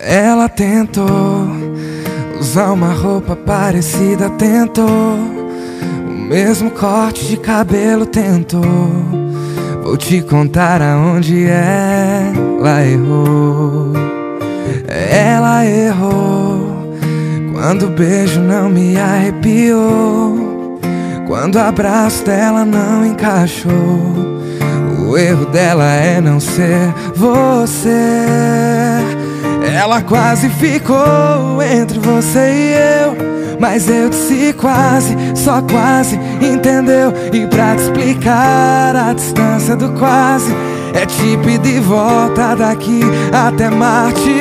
Ela tentou usar uma roupa parecida, tentou o mesmo corte de cabelo, tentou. Vou te contar aonde ela errou. Ela errou quando o beijo não me arrepiou, quando o abraço dela não encaixou. O erro dela é não ser você. Ela quase ficou entre você e eu, mas eu disse quase, só quase, entendeu? E pra te explicar a distância do quase, é tipo ir de volta daqui até Marte.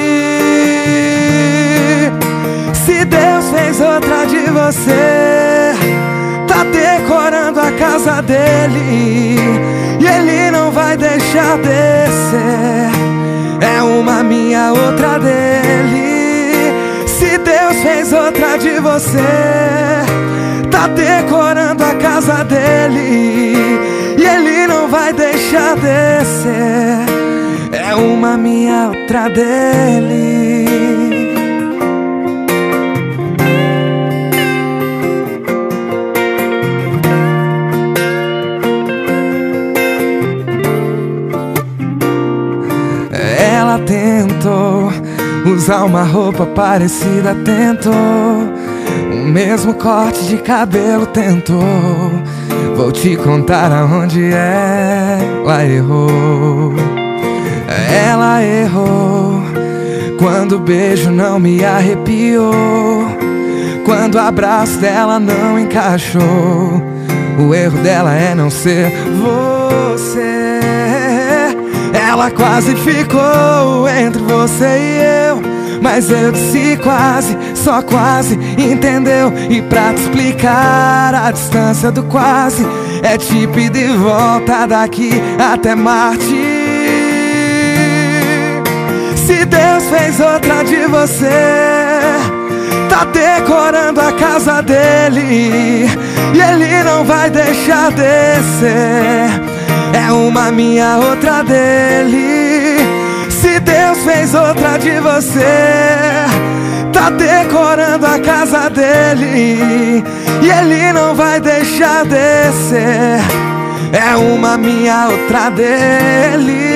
Se Deus fez outra de você, tá decorando a casa dele, e ele não vai deixar descer. É uma minha, outra dele. Se Deus fez outra de você, tá decorando a casa dele, e ele não vai deixar descer. É uma minha, outra dele. Ela tentou usar uma roupa parecida, tentou o mesmo corte de cabelo, tentou. Vou te contar aonde ela errou. Ela errou quando o beijo não me arrepiou, quando o abraço dela não encaixou. O erro dela é não ser você. Ela quase ficou entre você e eu, mas eu disse quase, só quase, entendeu? E pra te explicar a distância do quase, é tipo ir de volta daqui até Marte. Se Deus fez outra de você, tá decorando a casa dele, e ele não vai deixar descer. É uma minha, outra dele. Se Deus fez outra de você, tá decorando a casa dele, e ele não vai deixar descer. É uma minha, outra dele.